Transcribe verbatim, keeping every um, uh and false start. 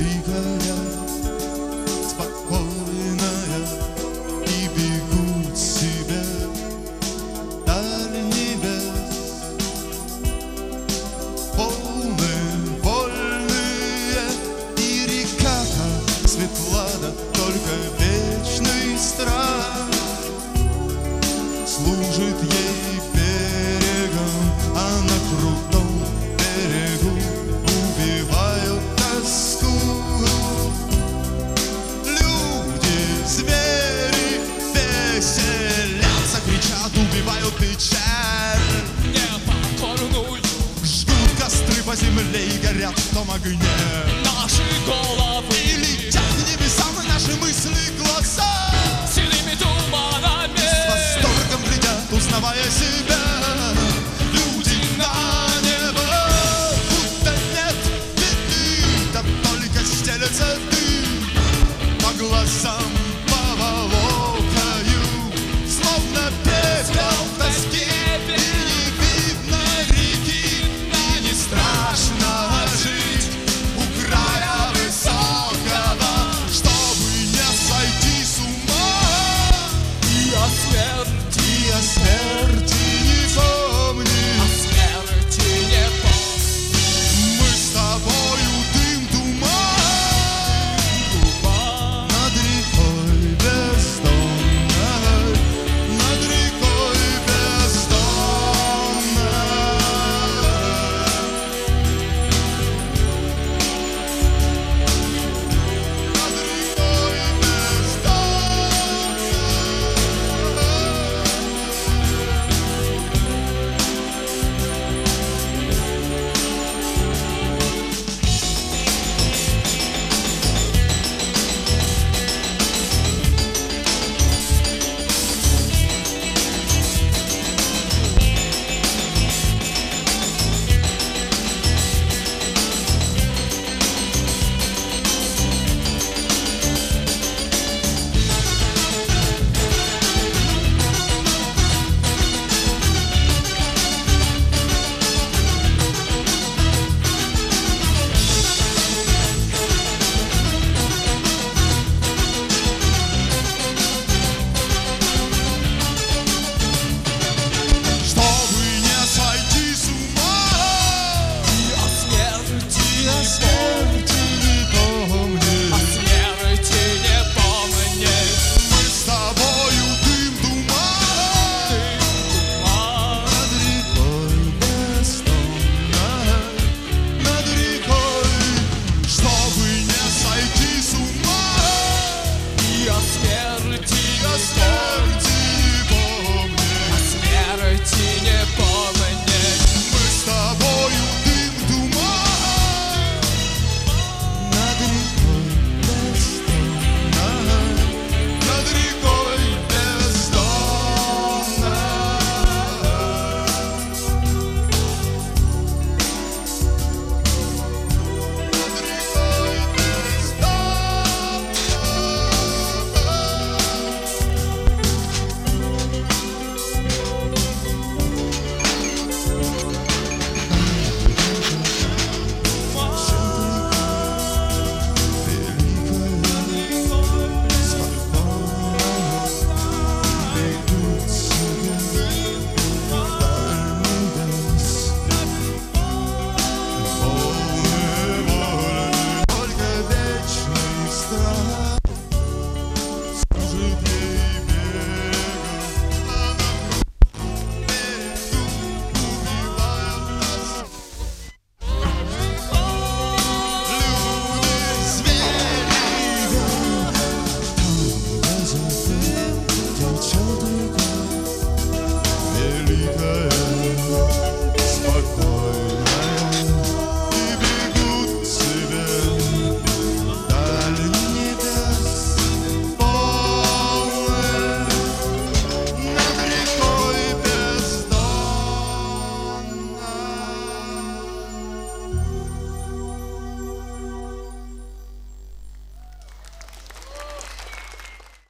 тихая, спокойная, и бегут себе даль небес. Полные, вольные, и река-то светла, да только вечный страх служит ей берегом, а на крутом берегу убивают тоску. Люди, звери веселятся, кричат, убивают печаль. Непокорную Жгут костры по земле и горят в том огне. наши головы И летят к небесам наши мысли, глаза. синими туманами. С восторгом глядят, узнавая себя. Люди на небо, будто нет беды, да только стелется дым по глазам